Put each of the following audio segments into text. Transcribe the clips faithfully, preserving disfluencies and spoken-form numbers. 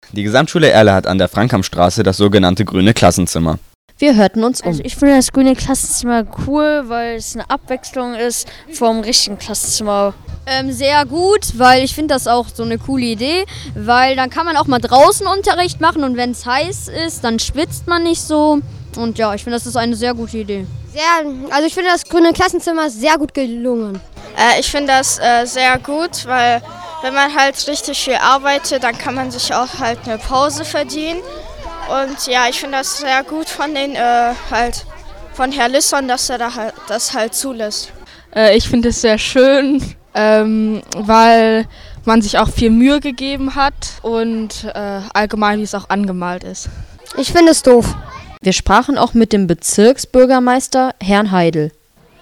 Die Gesamtschule Erle hat an der Frankhamstraße das sogenannte grüne Klassenzimmer. Wir hörten uns um. Also ich finde das grüne Klassenzimmer cool, weil es eine Abwechslung ist vom richtigen Klassenzimmer. Ähm, sehr gut, weil ich finde das auch so eine coole Idee, weil dann kann man auch mal draußen Unterricht machen und wenn es heiß ist, dann schwitzt man nicht so. Und ja, ich finde, das ist eine sehr gute Idee. Sehr, also ich finde das grüne Klassenzimmer sehr gut gelungen. Äh, ich finde das äh, sehr gut, weil wenn man halt richtig viel arbeitet, dann kann man sich auch halt eine Pause verdienen. Und ja, ich finde das sehr gut von den äh, halt von Herrn Lisson, dass er da halt, das halt zulässt. Äh, ich finde es sehr schön, ähm, weil man sich auch viel Mühe gegeben hat und äh, allgemein, wie es auch angemalt ist. Ich finde es doof. Wir sprachen auch mit dem Bezirksbürgermeister, Herrn Heidel.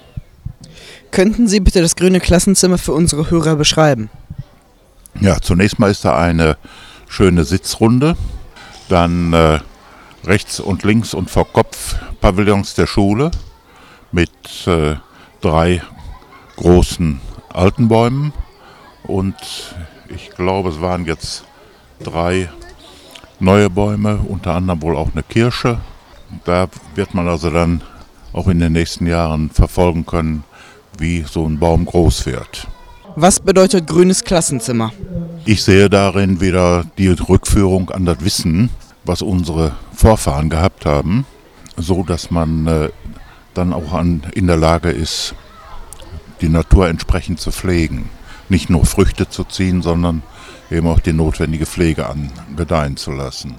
Könnten Sie bitte das grüne Klassenzimmer für unsere Hörer beschreiben? Ja, zunächst mal ist da eine schöne Sitzrunde. Dann äh, rechts und links und vor Kopf Pavillons der Schule mit äh, drei großen Altenbäumen und ich glaube, es waren jetzt drei neue Bäume, unter anderem wohl auch eine Kirsche. Da wird man also dann auch in den nächsten Jahren verfolgen können, wie so ein Baum groß wird. Was bedeutet grünes Klassenzimmer? Ich sehe darin wieder die Rückführung an das Wissen, was unsere Vorfahren gehabt haben, so dass man äh, dann auch an, in der Lage ist, die Natur entsprechend zu pflegen. Nicht nur Früchte zu ziehen, sondern eben auch die notwendige Pflege angedeihen zu lassen.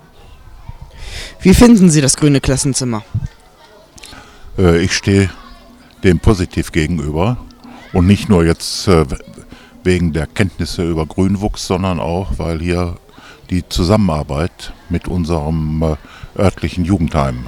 Wie finden Sie das grüne Klassenzimmer? Äh, ich stehe dem positiv gegenüber und nicht nur jetzt äh, wegen der Kenntnisse über Grünwuchs, sondern auch, weil hier die Zusammenarbeit mit unserem äh, örtlichen Jugendheim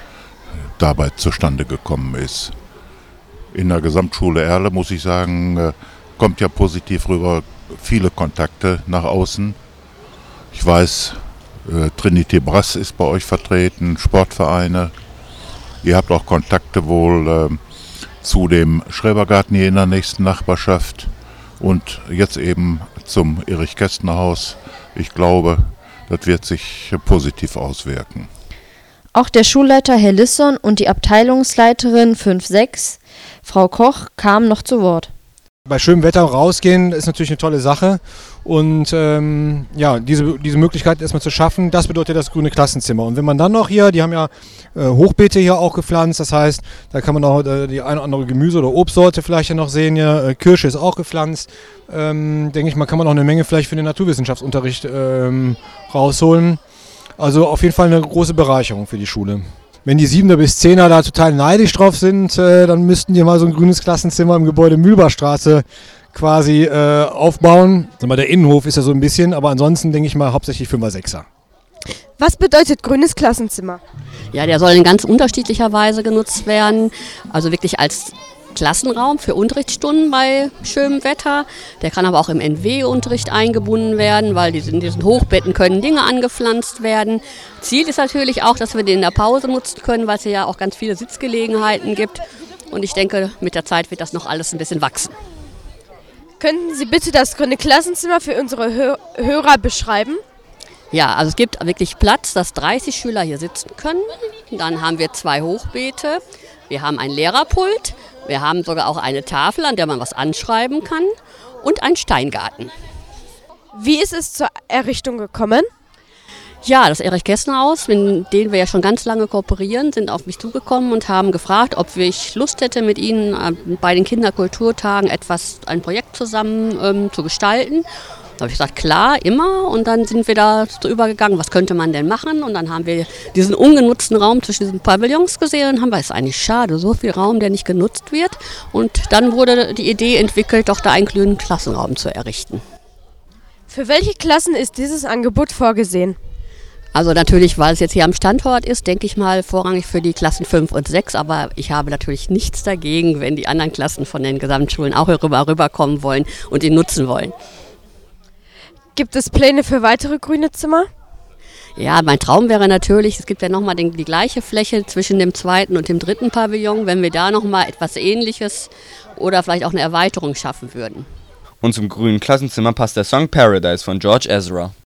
dabei zustande gekommen ist. In der Gesamtschule Erle, muss ich sagen, äh, kommt ja positiv rüber, viele Kontakte nach außen. Ich weiß, äh, Trinity Brass ist bei euch vertreten, Sportvereine. Ihr habt auch Kontakte wohl äh, zu dem Schrebergarten hier in der nächsten Nachbarschaft und jetzt eben zum Erich-Kästner-Haus. Ich glaube, das wird sich positiv auswirken. Auch der Schulleiter Herr Lisson und die Abteilungsleiterin fünf sechs, Frau Koch, kamen noch zu Wort. Bei schönem Wetter rausgehen ist natürlich eine tolle Sache und ähm, ja, diese, diese Möglichkeit erstmal zu schaffen, das bedeutet das grüne Klassenzimmer. Und wenn man dann noch hier, die haben ja äh, Hochbeete hier auch gepflanzt, das heißt, da kann man auch äh, die eine oder andere Gemüse- oder Obstsorte vielleicht ja noch sehen, ja, äh, Kirsche ist auch gepflanzt. Ähm, denke ich mal, kann man auch eine Menge vielleicht für den Naturwissenschaftsunterricht ähm, rausholen. Also auf jeden Fall eine große Bereicherung für die Schule. Wenn die Siebener bis Zehner da total neidisch drauf sind, äh, dann müssten die mal so ein grünes Klassenzimmer im Gebäude Mühlbachstraße quasi äh, aufbauen. Also mal der Innenhof ist ja so ein bisschen, aber ansonsten denke ich mal hauptsächlich Fünfer, Sechser. Was bedeutet grünes Klassenzimmer? Ja, der soll in ganz unterschiedlicher Weise genutzt werden. Also wirklich als Klassenraum für Unterrichtsstunden bei schönem Wetter. Der kann aber auch im N W-Unterricht eingebunden werden, weil in diesen Hochbetten können Dinge angepflanzt werden. Ziel ist natürlich auch, dass wir den in der Pause nutzen können, weil es ja auch ganz viele Sitzgelegenheiten gibt. Und ich denke, mit der Zeit wird das noch alles ein bisschen wachsen. Könnten Sie bitte das grüne Klassenzimmer für unsere Hö- Hörer beschreiben? Ja, also es gibt wirklich Platz, dass dreißig Schüler hier sitzen können. Dann haben wir zwei Hochbeete. Wir haben ein Lehrerpult. Wir haben sogar auch eine Tafel, an der man was anschreiben kann und einen Steingarten. Wie ist es zur Errichtung gekommen? Ja, das Erich-Kästner-Haus, mit denen wir ja schon ganz lange kooperieren, sind auf mich zugekommen und haben gefragt, ob ich Lust hätte, mit ihnen bei den Kinderkulturtagen etwas, ein Projekt zusammen ähm, zu gestalten. Da habe ich gesagt, klar, immer. Und dann sind wir da so übergegangen, was könnte man denn machen? Und dann haben wir diesen ungenutzten Raum zwischen diesen Pavillons gesehen und haben wir, es ist eigentlich schade, so viel Raum, der nicht genutzt wird. Und dann wurde die Idee entwickelt, doch da einen grünen Klassenraum zu errichten. Für welche Klassen ist dieses Angebot vorgesehen? Also natürlich, weil es jetzt hier am Standort ist, denke ich mal vorrangig für die Klassen fünf und sechs, aber ich habe natürlich nichts dagegen, wenn die anderen Klassen von den Gesamtschulen auch rüber rüberkommen wollen und ihn nutzen wollen. Gibt es Pläne für weitere grüne Zimmer? Ja, mein Traum wäre natürlich, es gibt ja nochmal die gleiche Fläche zwischen dem zweiten und dem dritten Pavillon, wenn wir da nochmal etwas Ähnliches oder vielleicht auch eine Erweiterung schaffen würden. Und zum grünen Klassenzimmer passt der Song Paradise von George Ezra.